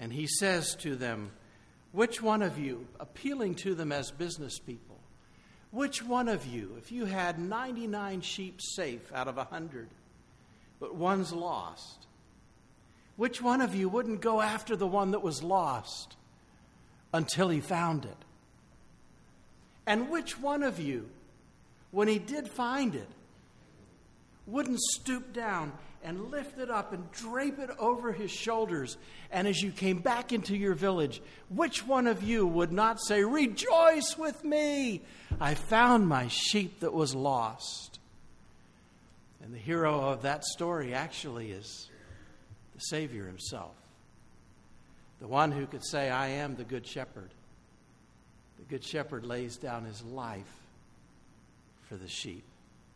And he says to them, which one of you, appealing to them as business people, which one of you, if you had 99 sheep safe out of 100, but one's lost, which one of you wouldn't go after the one that was lost until he found it? And which one of you, when he did find it, wouldn't stoop down and lift it up and drape it over his shoulders? And as you came back into your village, which one of you would not say, rejoice with me, I found my sheep that was lost? And the hero of that story actually is the Savior himself. The one who could say, I am the good shepherd. The good shepherd lays down his life for the sheep.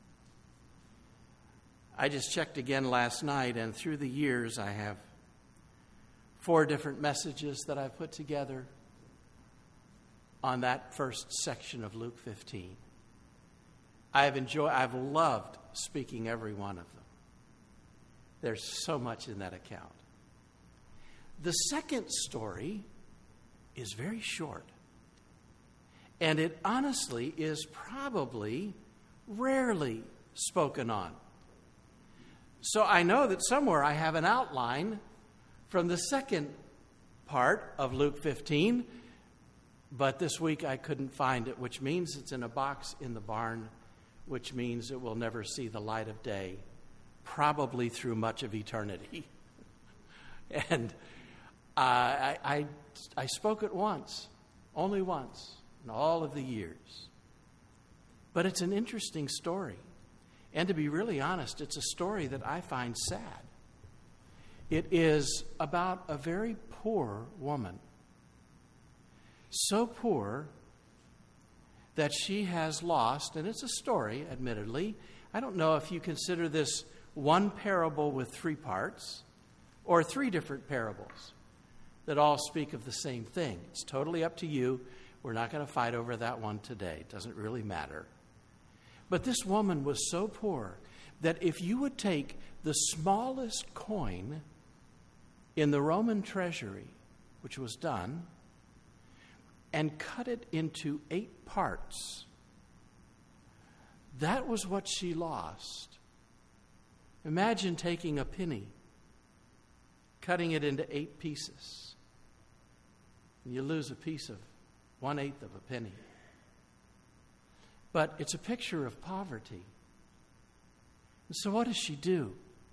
I just checked again last night, and through the years I have 4 different messages that I've put together on that first section of Luke 15. I've loved speaking every one of them. There's so much in that account. The second story is very short. And it honestly is probably rarely spoken on. So I know that somewhere I have an outline from the second part of Luke 15, but this week I couldn't find it, which means it's in a box in the barn, which means it will never see the light of day, probably through much of eternity. And I spoke it once, only once, in all of the years. But it's an interesting story. And to be really honest, it's a story that I find sad. It is about a very poor woman. So poor that she has lost, and it's a story, admittedly. I don't know if you consider this one parable with 3 parts or 3 different parables that all speak of the same thing. It's totally up to you. We're not going to fight over that one today. It doesn't really matter. But this woman was so poor that if you would take the smallest coin in the Roman treasury, which was done, and cut it into 8 parts, that was what she lost. Imagine taking a penny, cutting it into 8 pieces, and you lose a piece of 1/8 of a penny. But it's a picture of poverty. And so what does she do?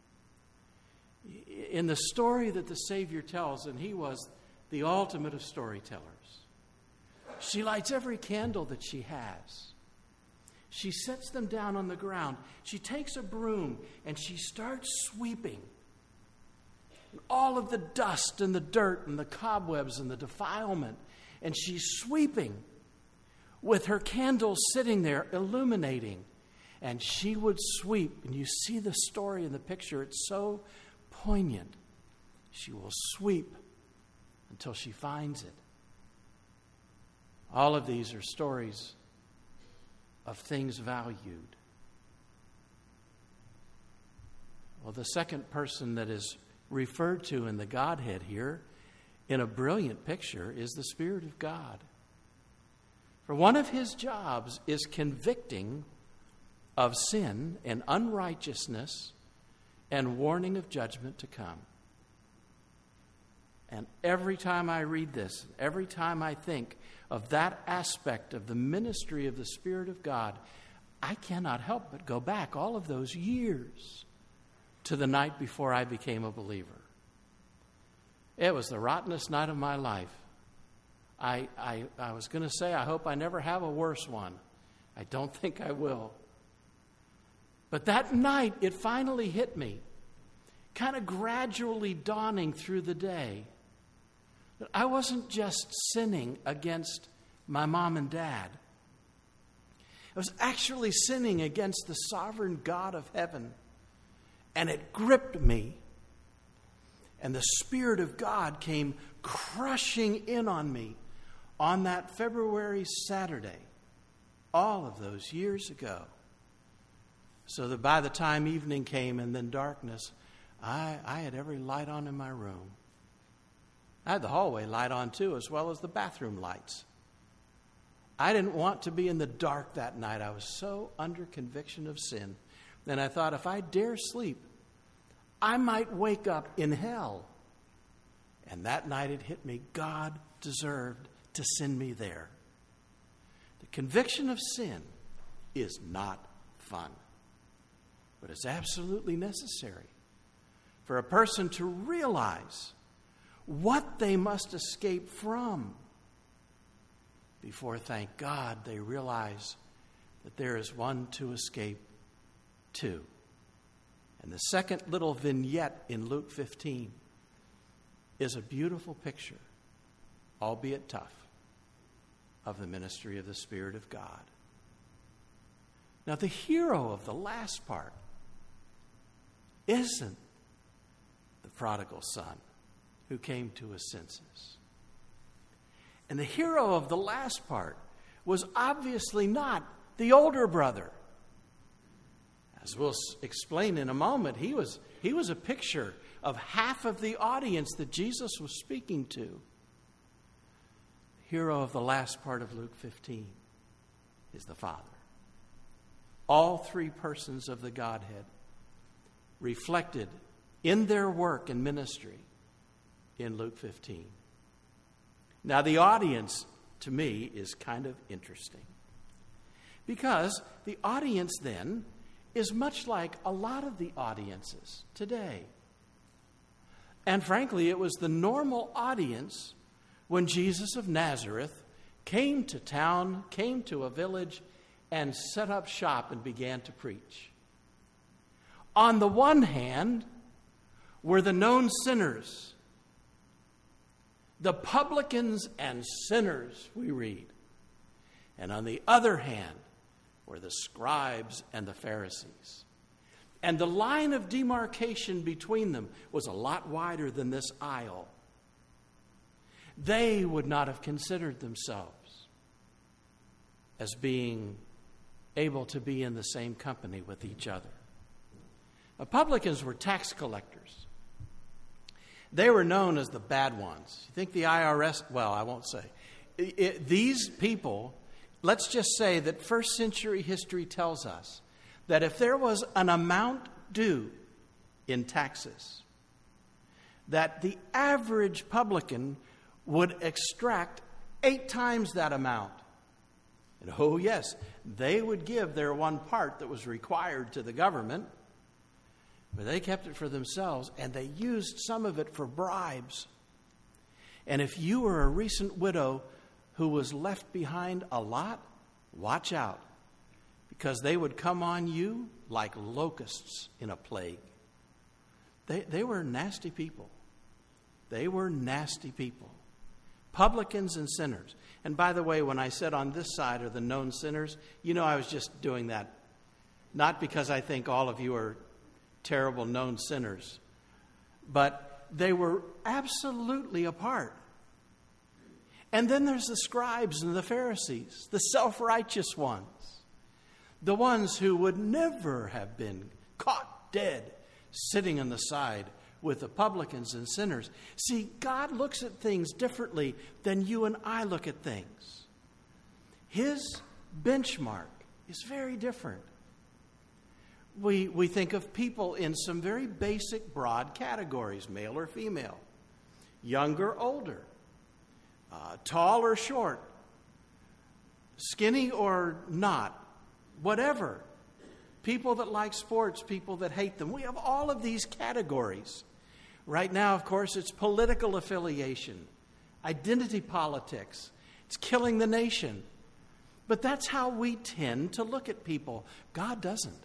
In the story that the Savior tells, and he was the ultimate of storytellers, she lights every candle that she has. She sets them down on the ground. She takes a broom and she starts sweeping. And all of the dust and the dirt and the cobwebs and the defilement. And she's sweeping with her candles sitting there illuminating. And she would sweep. And you see the story in the picture. It's so poignant. She will sweep until she finds it. All of these are stories of things valued. Well, the second person that is referred to in the Godhead here in a brilliant picture is the Spirit of God. For one of his jobs is convicting of sin and unrighteousness and warning of judgment to come. And every time I read this, every time I think of that aspect of the ministry of the Spirit of God, I cannot help but go back all of those years to the night before I became a believer. It was the rottenest night of my life. I was going to say, I hope I never have a worse one. I don't think I will. But that night, it finally hit me, kind of gradually dawning through the day, that I wasn't just sinning against my mom and dad. I was actually sinning against the sovereign God of heaven. And it gripped me. And the Spirit of God came crushing in on me on that February Saturday, all of those years ago. So that by the time evening came and then darkness, I had every light on in my room. I had the hallway light on too, as well as the bathroom lights. I didn't want to be in the dark that night. I was so under conviction of sin. And I thought, if I dare sleep, I might wake up in hell. And that night it hit me. God deserved to send me there. The conviction of sin is not fun, but it's absolutely necessary for a person to realize what they must escape from before, thank God, they realize that there is one to escape to. And the second little vignette in Luke 15 is a beautiful picture, albeit tough, of the ministry of the Spirit of God. Now, the hero of the last part isn't the prodigal son who came to his senses. And the hero of the last part was obviously not the older brother. As we'll explain in a moment, he was a picture of half of the audience that Jesus was speaking to. The hero of the last part of Luke 15 is the Father. All three persons of the Godhead reflected in their work and ministry in Luke 15. Now, the audience, to me, is kind of interesting, because the audience then is much like a lot of the audiences today. And frankly, it was the normal audience when Jesus of Nazareth came to town, came to a village, and set up shop and began to preach. On the one hand were the known sinners, the publicans and sinners, we read. And on the other hand were the scribes and the Pharisees. And the line of demarcation between them was a lot wider than this aisle. They would not have considered themselves as being able to be in the same company with each other. The publicans were tax collectors. They were known as the bad ones. You think the IRS, well, I won't say. These people, let's just say that first century history tells us that if there was an amount due in taxes, that the average publican would extract 8 times that amount. And oh yes, they would give their one part that was required to the government, but they kept it for themselves, and they used some of it for bribes. And if you were a recent widow who was left behind a lot, watch out, because they would come on you like locusts in a plague. They were nasty people. They were nasty people. Publicans and sinners. And by the way, when I said on this side are the known sinners, you know I was just doing that not because I think all of you are terrible known sinners, but they were absolutely apart. And then there's the scribes and the Pharisees, the self-righteous ones, the ones who would never have been caught dead sitting on the side with the publicans and sinners. See, God looks at things differently than you and I look at things. His benchmark is very different. We think of people in some very basic, broad categories, male or female, young or older, tall or short, skinny or not, whatever. People that like sports, people that hate them. We have all of these categories. Right now, of course, it's political affiliation, identity politics. It's killing the nation. But that's how we tend to look at people. God doesn't.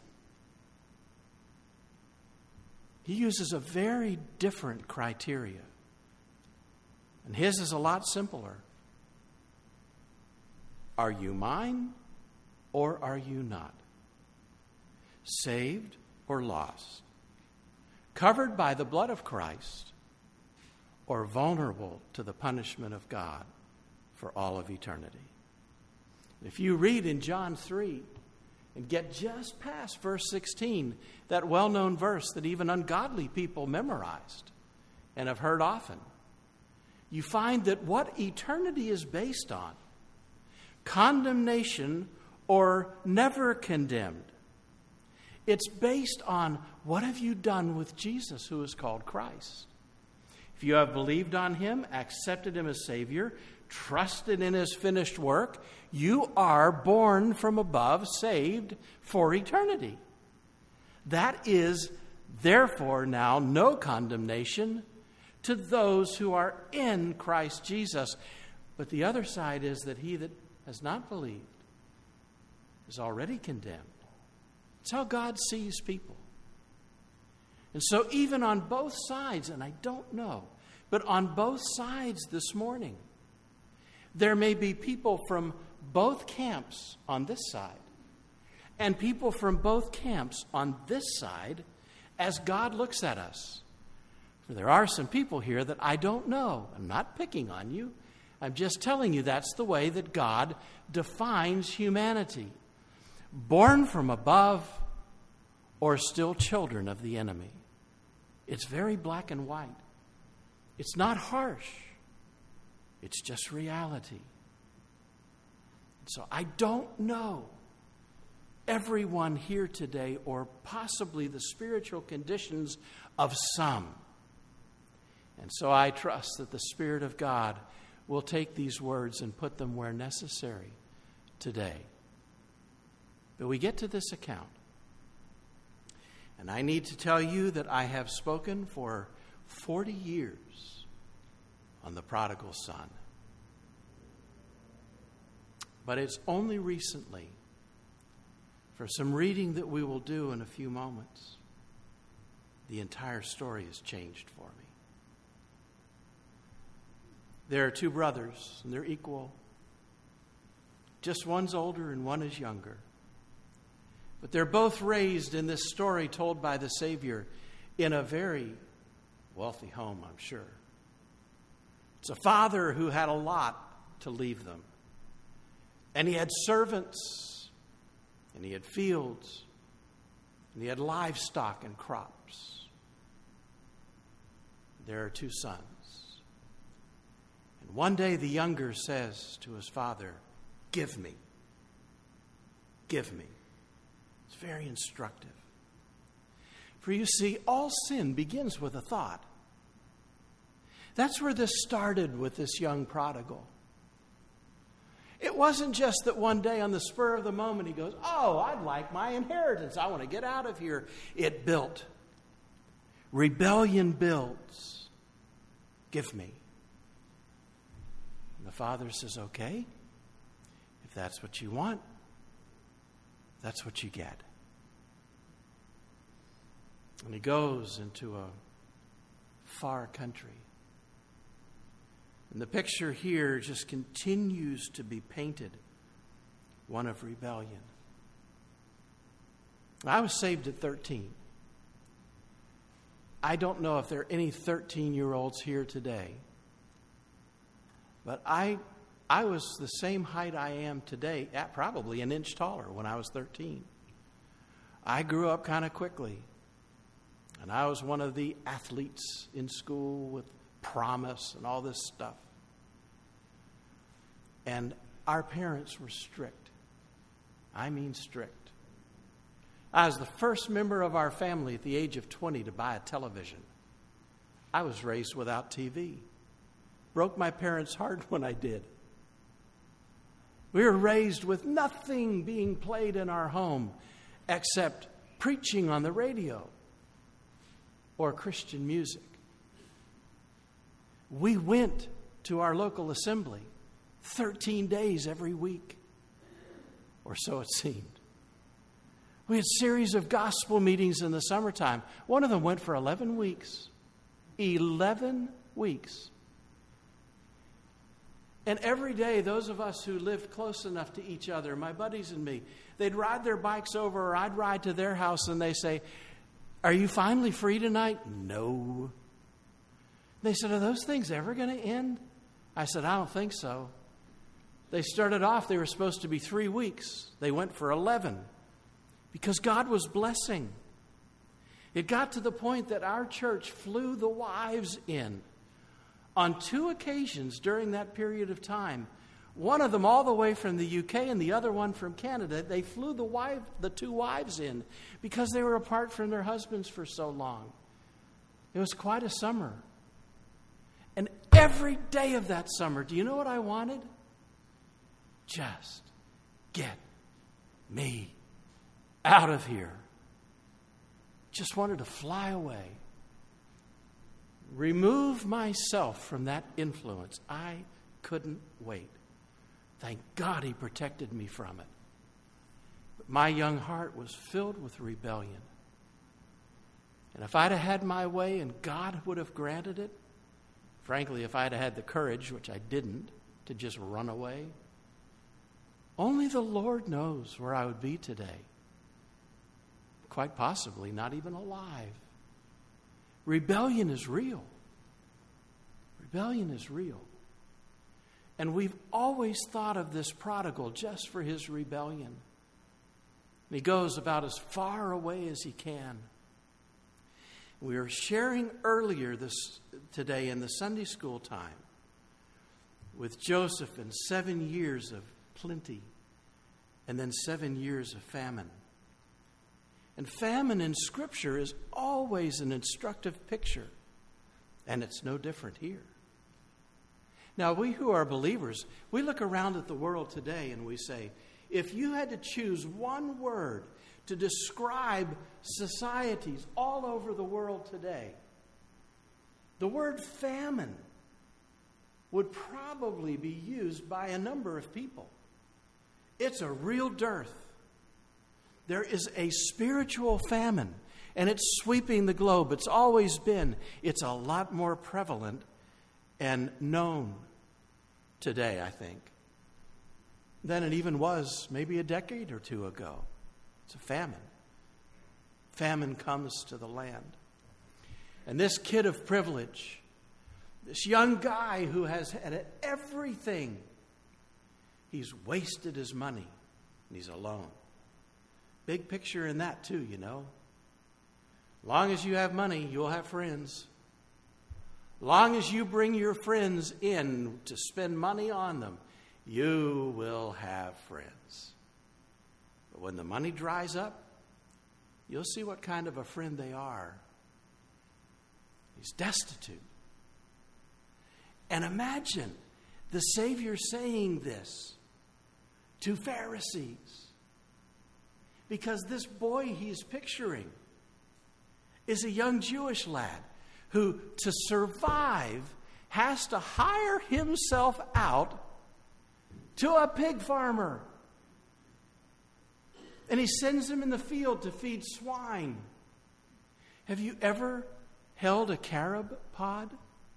He uses a very different criteria. And his is a lot simpler. Are you mine or are you not? Saved or lost? Covered by the blood of Christ or vulnerable to the punishment of God for all of eternity? If you read in John 3 and get just past verse 16, that well-known verse that even ungodly people memorized and have heard often, you find that what eternity is based on, condemnation or never condemned, it's based on what have you done with Jesus, who is called Christ. If you have believed on him, accepted him as Savior, trusted in his finished work, you are born from above, saved for eternity. That is, therefore, now no condemnation to those who are in Christ Jesus. But the other side is that he that has not believed is already condemned. It's how God sees people. And so even on both sides, and I don't know, but on both sides this morning, there may be people from both camps on this side and people from both camps on this side as God looks at us. For there are some people here that I don't know. I'm not picking on you. I'm just telling you that's the way that God defines humanity. Born from above or still children of the enemy. It's very black and white. It's not harsh. It's just reality. So I don't know everyone here today, or possibly the spiritual conditions of some. And so I trust that the Spirit of God will take these words and put them where necessary today. But we get to this account. And I need to tell you that I have spoken for 40 years on the prodigal son. But it's only recently, for some reading that we will do in a few moments, the entire story has changed for me. There are two brothers, and they're equal. Just one's older and one is younger. But they're both raised in this story told by the Savior in a very wealthy home, I'm sure. It's a father who had a lot to leave them. And he had servants, and he had fields, and he had livestock and crops. There are two sons. And one day the younger says to his father, "Give me. Give me." It's very instructive. For you see, all sin begins with a thought. That's where this started with this young prodigal. It wasn't just that one day on the spur of the moment he goes, "Oh, I'd like my inheritance. I want to get out of here." It built. Rebellion builds. Give me. And the father says, "Okay, if that's what you want, that's what you get." And he goes into a far country. And the picture here just continues to be painted, one of rebellion. I was saved at 13. I don't know if there are any 13-year-olds here today, but I was the same height I am today, at probably an inch taller when I was 13. I grew up kind of quickly, and I was one of the athletes in school with promise and all this stuff. And our parents were strict. I mean strict. I was the first member of our family at the age of 20 to buy a television. I was raised without TV. Broke my parents' heart when I did. We were raised with nothing being played in our home except preaching on the radio or Christian music. We went to our local assembly 13 days every week, or so it seemed. We had a series of gospel meetings in the summertime. One of them went for 11 weeks. 11 weeks. And every day, those of us who lived close enough to each other, my buddies and me, they'd ride their bikes over, or I'd ride to their house, and they say, "Are you finally free tonight?" "No." They said, "Are those things ever going to end?" I said, "I don't think so." They started off, they were supposed to be 3 weeks. They went for 11 because God was blessing. It got to the point that our church flew the wives in On 2 occasions during that period of time, one of them all the way from the UK and the other one from Canada, they flew the 2 wives in because they were apart from their husbands for so long. It was quite a summer. And every day of that summer, do you know what I wanted? Just get me out of here. Just wanted to fly away. Remove myself from that influence. I couldn't wait. Thank God he protected me from it. But my young heart was filled with rebellion. And if I'd have had my way and God would have granted it, frankly, if I'd have had the courage, which I didn't, to just run away, only the Lord knows where I would be today. Quite possibly not even alive. Rebellion is real. Rebellion is real. And we've always thought of this prodigal just for his rebellion. And he goes about as far away as he can. We were sharing earlier today in the Sunday school time with Joseph and 7 years of plenty and then 7 years of famine. And famine in Scripture is always an instructive picture, and it's no different here. Now, we who are believers, we look around at the world today and we say, if you had to choose one word to describe societies all over the world today, the word famine would probably be used by a number of people. It's a real dearth. There is a spiritual famine, and it's sweeping the globe. It's always been. It's a lot more prevalent and known today, I think, than it even was maybe a decade or 2 ago. It's a famine. Famine comes to the land. And this kid of privilege, this young guy who has had everything, he's wasted his money and he's alone. Big picture in that too, you know. Long as you have money, you'll have friends. Long as you bring your friends in to spend money on them, you will have friends. But when the money dries up, you'll see what kind of a friend they are. He's destitute. And imagine the Savior saying this to Pharisees. Because this boy he's picturing is a young Jewish lad who, to survive, has to hire himself out to a pig farmer. And he sends him in the field to feed swine. Have you ever held a carob pod?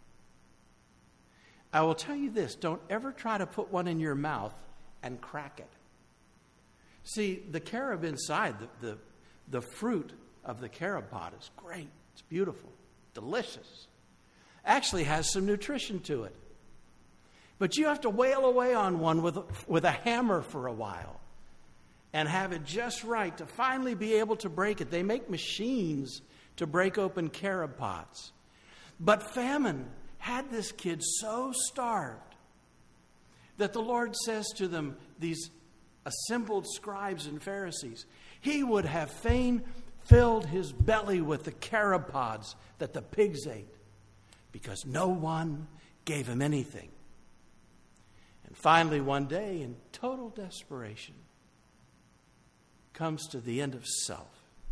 I will tell you this, don't ever try to put one in your mouth and crack it. See, the carob inside, the fruit of the carob pod is great. It's beautiful, delicious. Actually has some nutrition to it. But you have to wail away on one with a hammer for a while and have it just right to finally be able to break it. They make machines to break open carob pods. But famine had this kid so starved that the Lord says to them, these assembled scribes and Pharisees, he would have fain filled his belly with the carob pods that the pigs ate, because no one gave him anything. And finally, one day, in total desperation, comes to the end of self.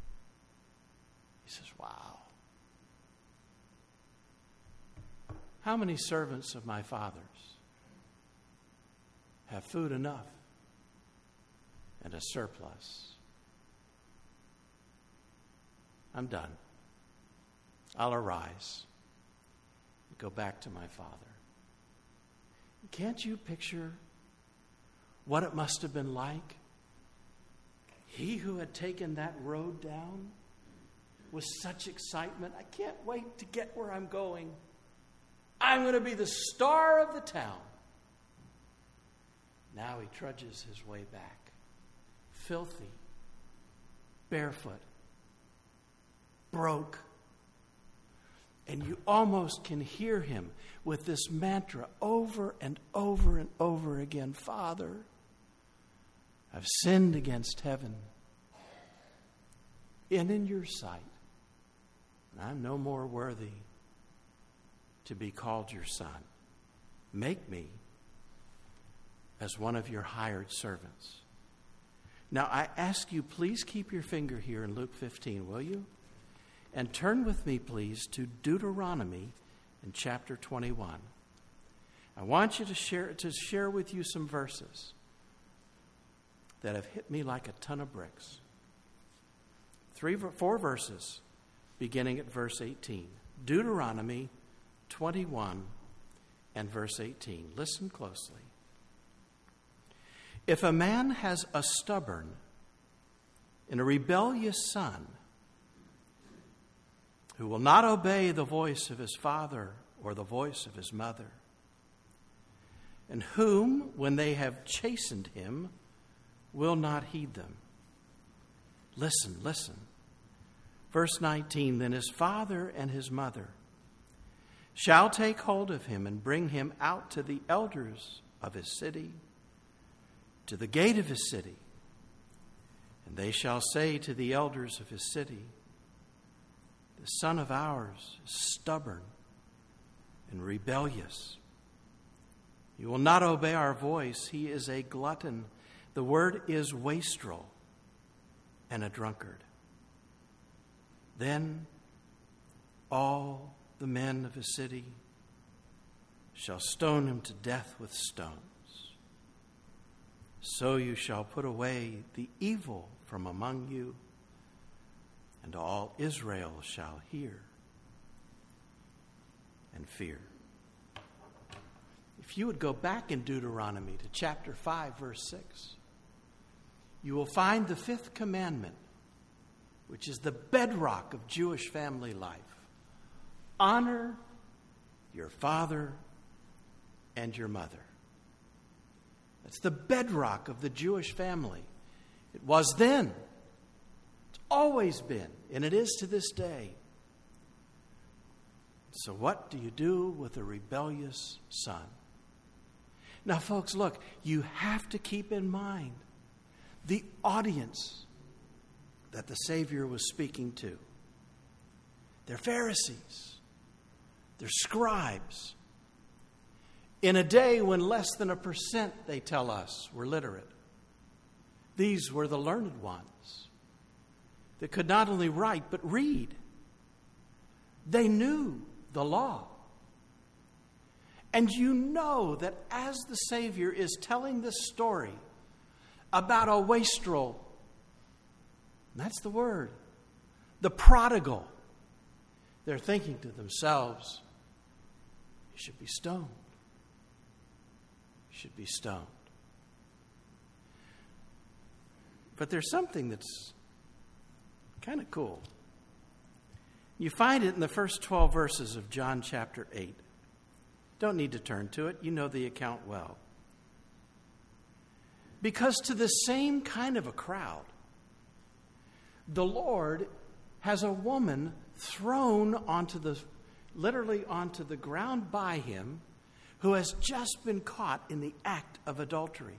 He says, wow. How many servants of my father's have food enough and a surplus? I'm done. I'll arise and go back to my father. Can't you picture what it must have been like? He who had taken that road down with such excitement, I can't wait to get where I'm going. I'm going to be the star of the town. Now he trudges his way back, filthy, barefoot, broke. And you almost can hear him with this mantra over and over and over again. Father, I've sinned against heaven and in your sight, and I'm no more worthy to be called your son. Make me as one of your hired servants. Now, I ask you, please keep your finger here in Luke 15, will you? And turn with me, please, to Deuteronomy in chapter 21. I want you to share with you some verses that have hit me like a ton of bricks. 4 verses, beginning at verse 18. Deuteronomy 21 and verse 18. Listen closely. If a man has a stubborn and a rebellious son who will not obey the voice of his father or the voice of his mother, and whom, when they have chastened him, will not heed them. Listen. Verse 19, then his father and his mother shall take hold of him and bring him out to the elders of his city, to the gate of his city. And they shall say to the elders of his city, the son of ours is stubborn and rebellious. He will not obey our voice. He is a glutton. The word is wastrel and a drunkard. Then all the men of his city shall stone him to death with stones. So you shall put away the evil from among you, and all Israel shall hear and fear. If you would go back in Deuteronomy to chapter 5, verse 6, you will find the 5th commandment, which is the bedrock of Jewish family life. Honor your father and your mother. That's the bedrock of the Jewish family. It was then. It's always been. And it is to this day. So what do you do with a rebellious son? Now, folks, look, you have to keep in mind the audience that the Savior was speaking to. They're Pharisees. They're scribes. In a day when less than 1%, they tell us, were literate. These were the learned ones that could not only write but read. They knew the law. And you know that as the Savior is telling this story about a wastrel, that's the word, the prodigal, they're thinking to themselves, he should be stoned. He should be stoned. But there's something that's kind of cool. You find it in the first 12 verses of John chapter 8. Don't need to turn to it. You know the account well. Because to the same kind of a crowd, the Lord has a woman thrown literally onto the ground by him who has just been caught in the act of adultery.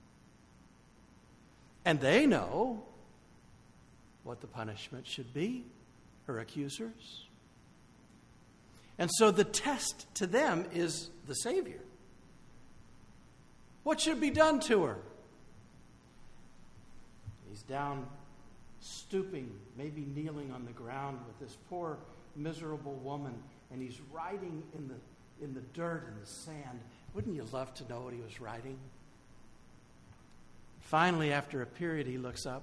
And they know what the punishment should be, her accusers. And so the test to them is the Savior. What should be done to her? He's down, stooping, maybe kneeling on the ground with this poor, miserable woman, and he's writing in the dirt and the sand. Wouldn't you love to know what he was writing? Finally, after a period, he looks up.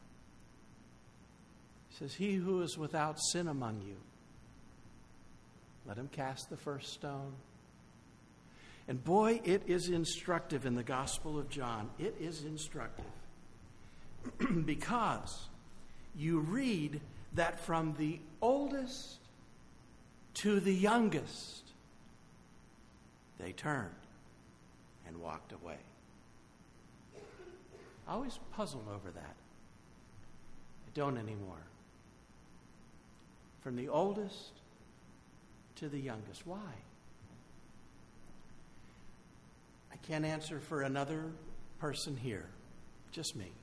He says, "He who is without sin among you, let him cast the first stone." And boy, it is instructive in the Gospel of John. It is instructive. Because you read that from the oldest to the youngest, they turned and walked away. I always puzzled over that. I don't anymore. From the oldest to the youngest. Why? I can't answer for another person here, just me.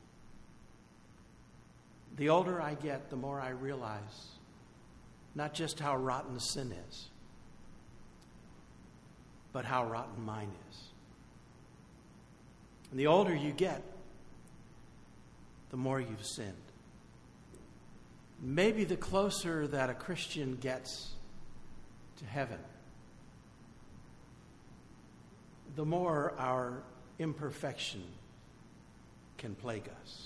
The older I get, the more I realize not just how rotten sin is, but how rotten mine is. And the older you get, the more you've sinned. Maybe the closer that a Christian gets to heaven, the more our imperfection can plague us.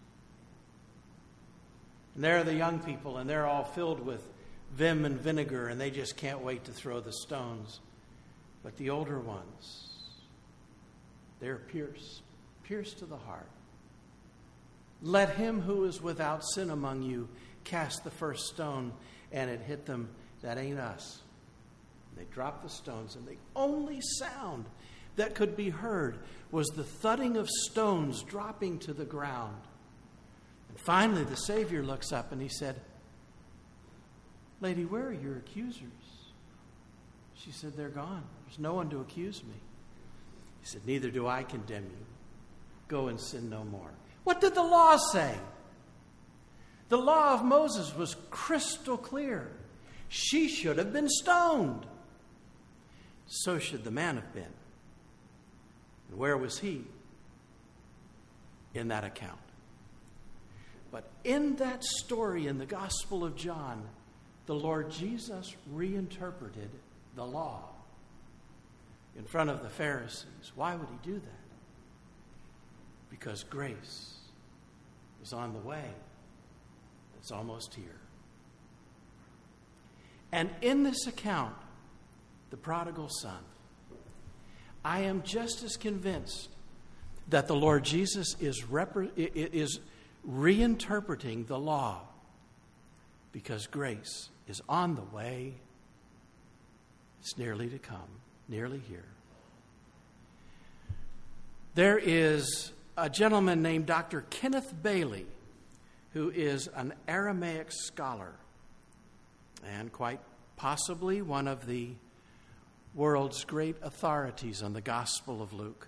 And there are the young people, and they're all filled with vim and vinegar, and they just can't wait to throw the stones. But the older ones, they're pierced to the heart. Let him who is without sin among you cast the first stone, and it hit them. That ain't us. They dropped the stones, and the only sound that could be heard was the thudding of stones dropping to the ground. And finally, the Savior looks up and he said, "Lady, where are your accusers?" She said, "They're gone. There's no one to accuse me." He said, "Neither do I condemn you. Go and sin no more." What did the law say? The law of Moses was crystal clear. She should have been stoned. So should the man have been. And where was he in that account? But in that story in the Gospel of John, the Lord Jesus reinterpreted the law in front of the Pharisees. Why would he do that? Because grace is on the way. It's almost here. And in this account, the prodigal son, I am just as convinced that the Lord Jesus is reinterpreting the law because grace is on the way. It's nearly to come, nearly here. There is a gentleman named Dr. Kenneth Bailey, who is an Aramaic scholar and quite possibly one of the world's great authorities on the Gospel of Luke.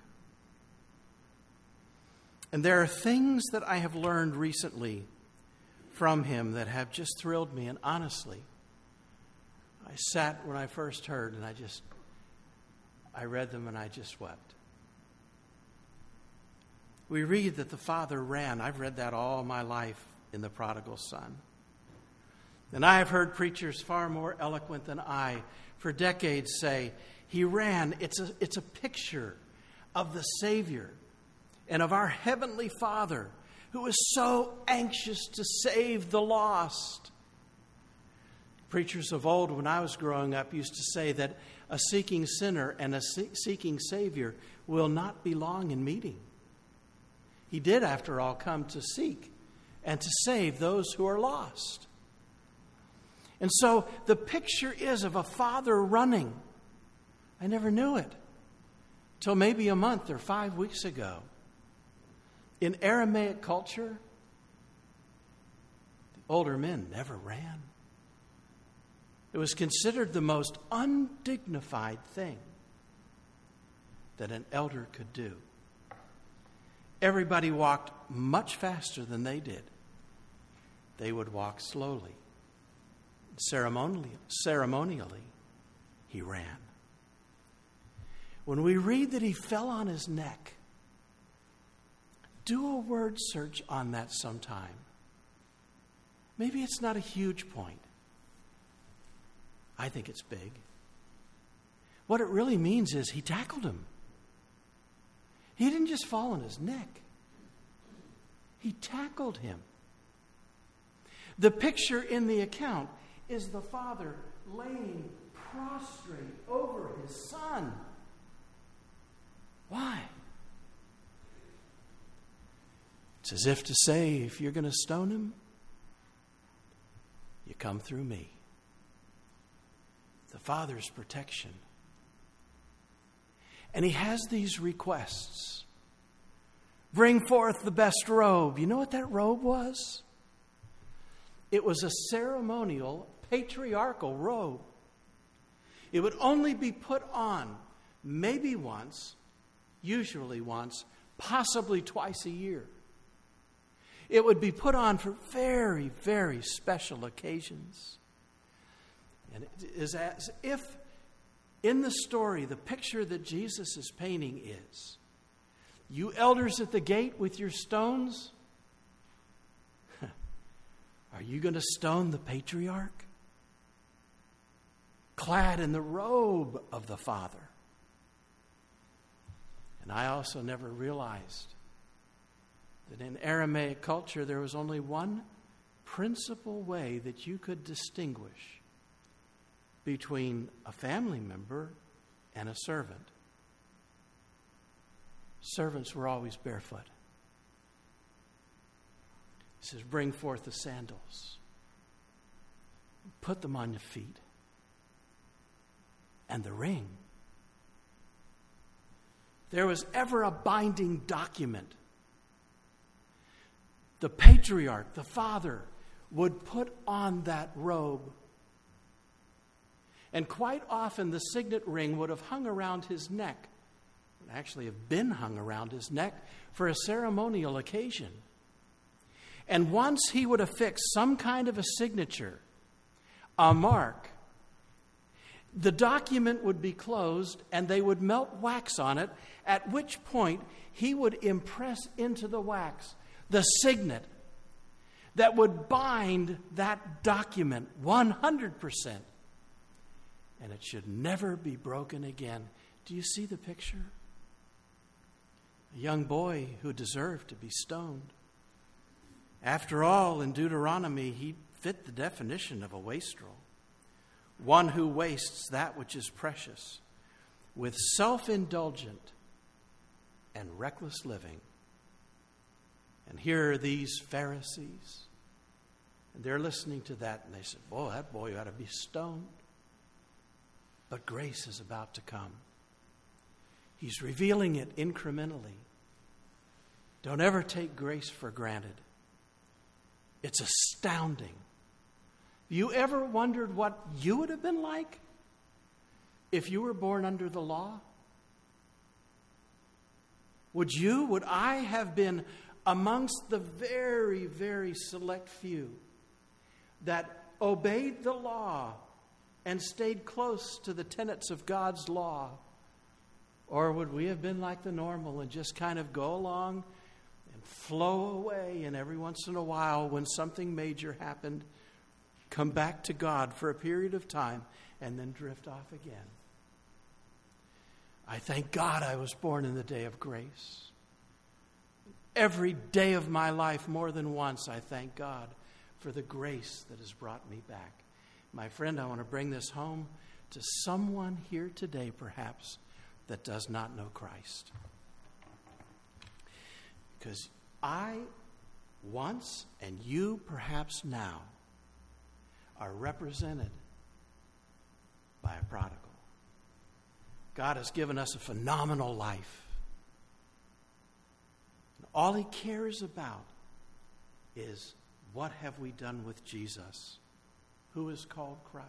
And there are things that I have learned recently from him that have just thrilled me. And honestly, I sat when I first heard and I read them and I just wept. We read that the father ran. I've read that all my life in the prodigal son. And I have heard preachers far more eloquent than I for decades say, he ran. It's a picture of the Savior and of our Heavenly Father who is so anxious to save the lost. Preachers of old, when I was growing up, used to say that a seeking sinner and a seeking Savior will not be long in meeting. He did, after all, come to seek and to save those who are lost. And so the picture is of a father running. I never knew it till maybe a month or 5 weeks ago. In Aramaic culture, the older men never ran. It was considered the most undignified thing that an elder could do. Everybody walked much faster than they did. They would walk slowly. Ceremonially, he ran. When we read that he fell on his neck, do a word search on that sometime. Maybe it's not a huge point. I think it's big. What it really means is he tackled him. He didn't just fall on his neck. He tackled him. The picture in the account is the father laying prostrate over his son. Why? It's as if to say, if you're going to stone him, you come through me. The father's protection. And he has these requests. Bring forth the best robe. You know what that robe was? It was a ceremonial, patriarchal robe. It would only be put on maybe once, usually once, possibly twice a year. It would be put on for very, very special occasions. And it is as if in the story, the picture that Jesus is painting is, you elders at the gate with your stones, are you going to stone the patriarch? Clad in the robe of the Father. And I also never realized that in Aramaic culture there was only one principal way that you could distinguish between a family member and a servant. Servants were always barefoot. He says, bring forth the sandals. Put them on your feet. And the ring. There was ever a binding document. The patriarch, the father, would put on that robe. And quite often the signet ring would have hung around his neck. It would actually have been hung around his neck for a ceremonial occasion. And once he would affix some kind of a signature, a mark, the document would be closed and they would melt wax on it, at which point he would impress into the wax the signet that would bind that document 100%. And it should never be broken again. Do you see the picture? A young boy who deserved to be stoned. After all, in Deuteronomy, he fit the definition of a wastrel. One who wastes that which is precious with self-indulgent and reckless living. And here are these Pharisees, and they're listening to that, and they said, boy, that boy ought to be stoned. But grace is about to come. He's revealing it incrementally. Don't ever take grace for granted. It's astounding. You ever wondered what you would have been like if you were born under the law? Would I have been amongst the very, very select few that obeyed the law and stayed close to the tenets of God's law? Or would we have been like the normal and just kind of go along and flow away, and every once in a while when something major happened, come back to God for a period of time and then drift off again? I thank God I was born in the day of grace. Every day of my life, more than once, I thank God for the grace that has brought me back. My friend, I want to bring this home to someone here today, perhaps, that does not know Christ. Because I once, and you perhaps now, are represented by a prodigal. God has given us a phenomenal life. And all He cares about is, what have we done with Jesus, who is called Christ?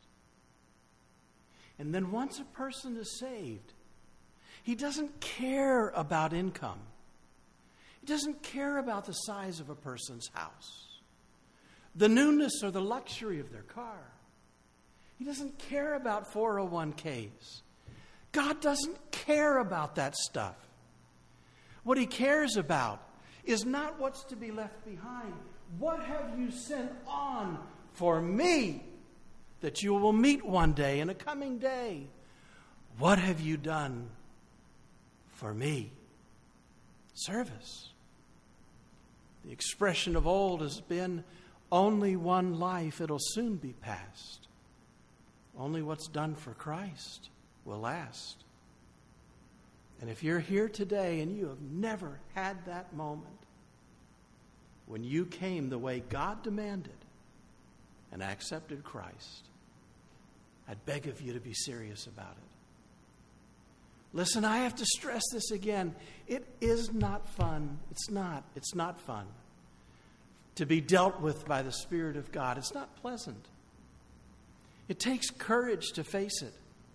And then once a person is saved, He doesn't care about income. He doesn't care about the size of a person's house, the newness or the luxury of their car. He doesn't care about 401ks. God doesn't care about that stuff. What He cares about is not what's to be left behind. What have you sent on for me that you will meet one day in a coming day? What have you done for me? Service. The expression of old has been, only one life, it'll soon be past. Only what's done for Christ will last. And if you're here today and you have never had that moment when you came the way God demanded and accepted Christ, I'd beg of you to be serious about it. Listen, I have to stress this again. It is not fun. It's not fun to be dealt with by the Spirit of God. It's not pleasant. It takes courage to face it.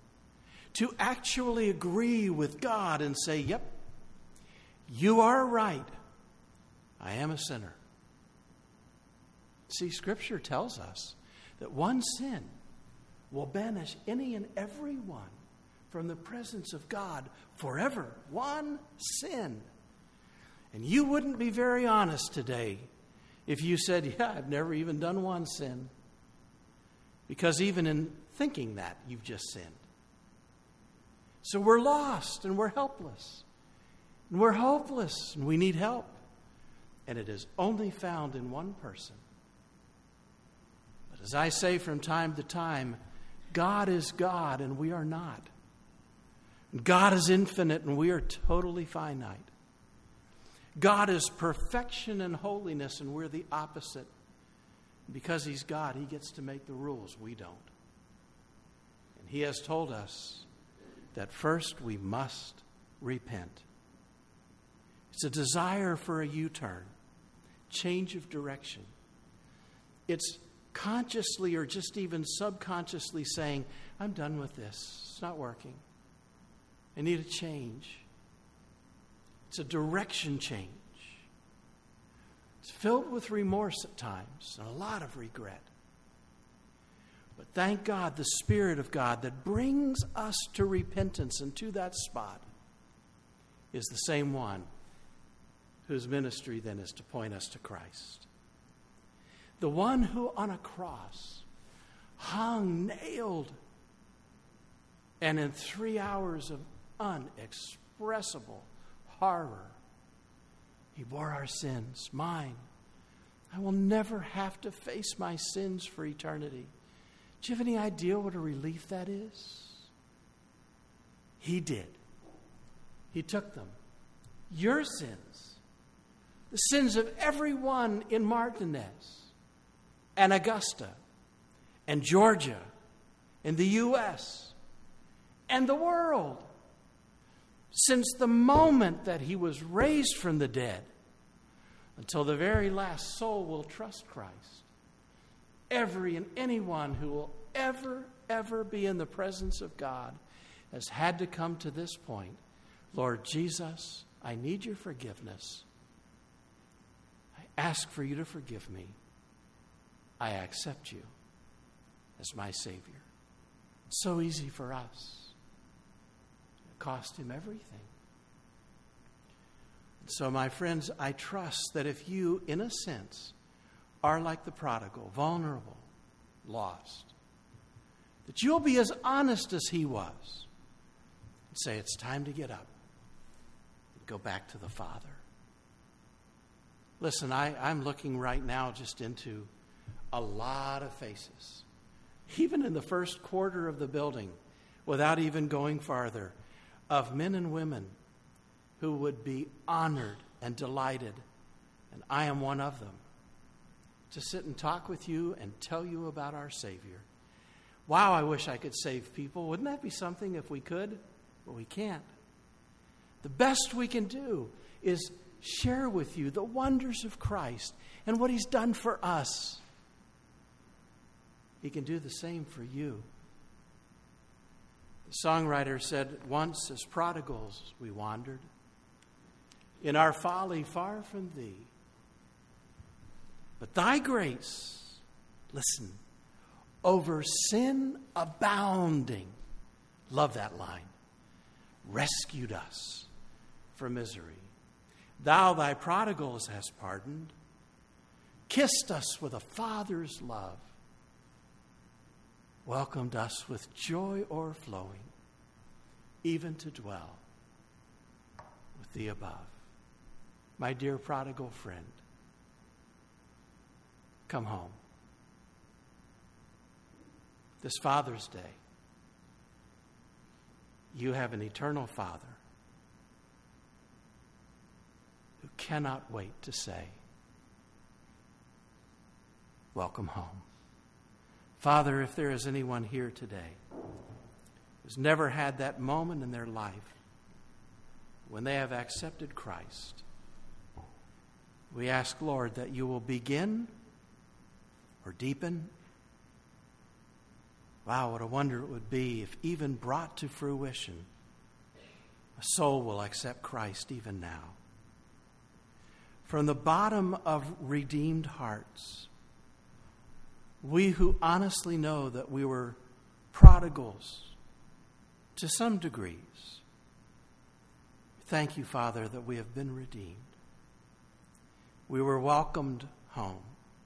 to actually agree with God and say, yep, you are right. I am a sinner. See, Scripture tells us that one sin will banish any and every one from the presence of God forever. One sin. And you wouldn't be very honest today if you said, yeah, I've never even done one sin. Because even in thinking that, you've just sinned. So we're lost and we're helpless. And we're hopeless and we need help. And it is only found in one person. But as I say from time to time, God is God and we are not. God is infinite and we are totally finite. God is perfection and holiness and we're the opposite. Because He's God, He gets to make the rules. We don't. And He has told us that first we must repent. It's a desire for a U-turn, change of direction. It's consciously or just even subconsciously saying, I'm done with this. It's not working. I need a change. It's a direction change. It's filled with remorse at times and a lot of regret. But thank God, the Spirit of God that brings us to repentance and to that spot is the same one whose ministry then is to point us to Christ. The one who on a cross hung nailed and in 3 hours of unexpressible horror, He bore our sins, mine. I will never have to face my sins for eternity. Do you have any idea what a relief that is? He did. He took them. Your sins, the sins of everyone in Martinez and Augusta and Georgia and the U.S. and the world. Since the moment that He was raised from the dead until the very last soul will trust Christ, every and anyone who will ever be in the presence of God has had to come to this point. Lord Jesus, I need your forgiveness. I ask for you to forgive me. I accept you as my Savior. It's so easy for us. Cost Him everything. So, my friends, I trust that if you, in a sense, are like the prodigal, vulnerable, lost, that you'll be as honest as he was and say, it's time to get up and go back to the Father. Listen, I'm looking right now just into a lot of faces, even in the first quarter of the building, without even going farther, of men and women who would be honored and delighted, and I am one of them, to sit and talk with you and tell you about our Savior. Wow, I wish I could save people. Wouldn't that be something if we could? But we can't. The best we can do is share with you the wonders of Christ and what He's done for us. He can do the same for you. The songwriter said, once as prodigals we wandered, in our folly far from Thee. But Thy grace, listen, over sin abounding, love that line, rescued us from misery. Thou Thy prodigals hast pardoned, kissed us with a Father's love, welcomed us with joy o'erflowing, even to dwell with Thee above. My dear prodigal friend, come home. This Father's Day, you have an eternal Father who cannot wait to say, welcome home. Father, if there is anyone here today who's never had that moment in their life when they have accepted Christ, we ask, Lord, that you will begin or deepen Wow, what a wonder it would be if, even brought to fruition, a soul will accept Christ even now. From the bottom of redeemed hearts, we who honestly know that we were prodigals to some degrees, thank you, Father, that we have been redeemed. We were welcomed home.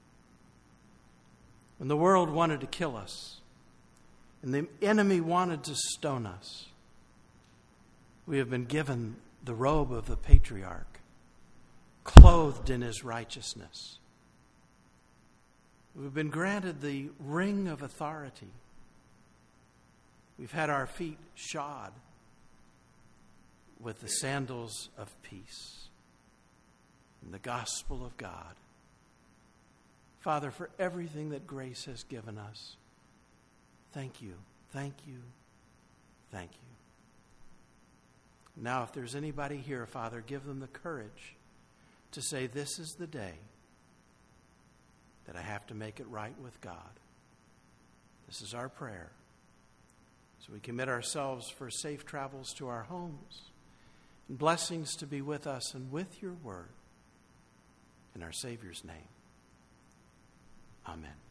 When the world wanted to kill us and the enemy wanted to stone us, we have been given the robe of the patriarch, clothed in his righteousness. We've been granted the ring of authority. We've had our feet shod with the sandals of peace and the gospel of God. Father, for everything that grace has given us, thank you, thank you, thank you. Now, if there's anybody here, Father, give them the courage to say, this is the day that I have to make it right with God. This is our prayer. So we commit ourselves for safe travels to our homes and blessings to be with us and with your word. In our Savior's name, amen.